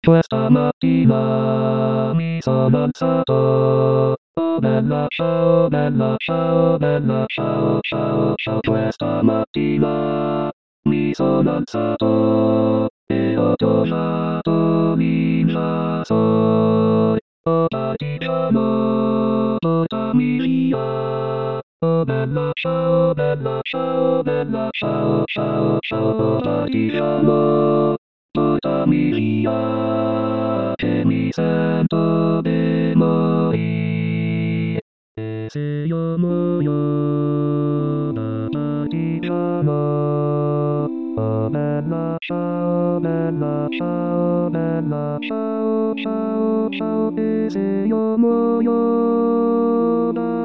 Questa mattina mi sono alzato. Oh bella ciao, bella ciao, bella ciao, ciao, ciao. Questa mattina mi sono alzato e ho trovato l'invasore. Oh partigiano, portami via. Oh bella ciao, bella ciao, bella ciao, ciao, ciao. Oh partigiano, portami via, che mi sento di morire. E se io muoio da partigiano, oh bella ciao, bella ciao, bella ciao, ciao, ciao. E se io muoio da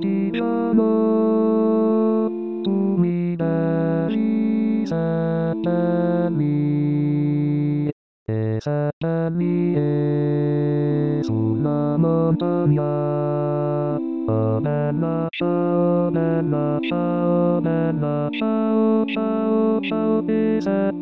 partigiano, tu mi devi seppellire, e seppellire sulla montagna. Oh bella ciao, bella ciao, bella ciao, ciao, ciao. E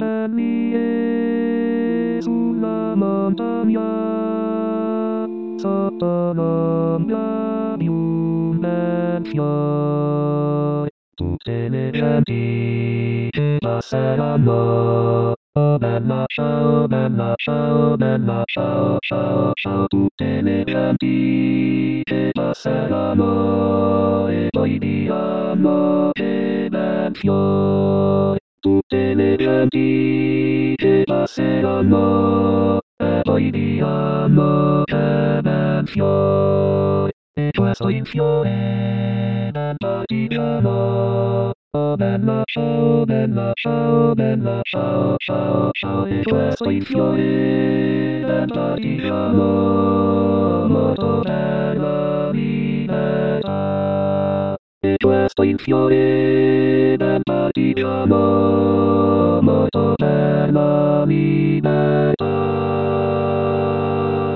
seppellire sulla montagna, sotto l'ombra di un bel fiore. Tutte le genti che passeranno. Oh bella ciao, bella ciao, bella ciao, ciao, ciao. Tutte le genti che passeranno e poi diranno che bel fiore. Tutte le genti che passeranno e poi diranno che bel fiore. E questo è il fiore del partigiano. Oh bella ciao, bella ciao, bella ciao, ciao, ciao. E questo è il fiore del partigiano, morto per la libertà. E questo è il fiore del partigiano, morto per la libertà.